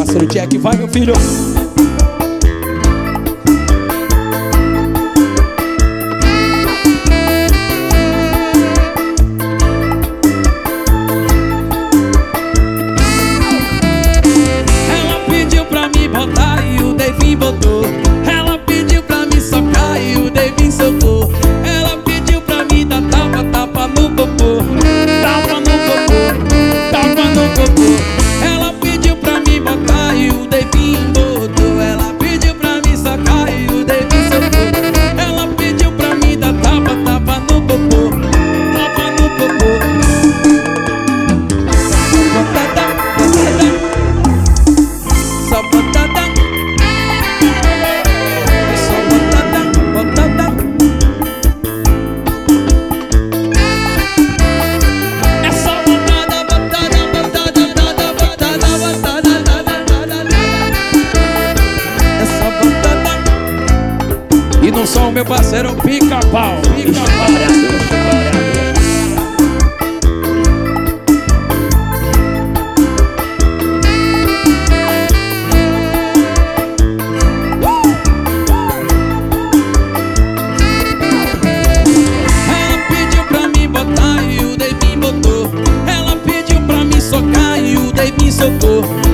parceiro Jack. Vai, meu filho. Ela pediu pra me botar e o Davinho botou. Ela pediu pra me socar e o Davinho socou. Ela pediu pra me dar tapa, tapa no popô. Tapa no popô, tapa no popô. Ela pediu pra me botar e o Davinho botou. Ela pediu pra me socar e o Davinho socou. Ela pediu pra me dar tapa, tapa no popô. Tapa no popô. Botada, botada. Só botada. É só botada, botada. É só botada, botada, botada, botada, botada, botada, botada. É só botada. E não só o meu parceiro Pica-Pau. Pica-Pau. Ela pediu pra me botar e o Davinho botou. Ela pediu pra me socar e o Davinho socou.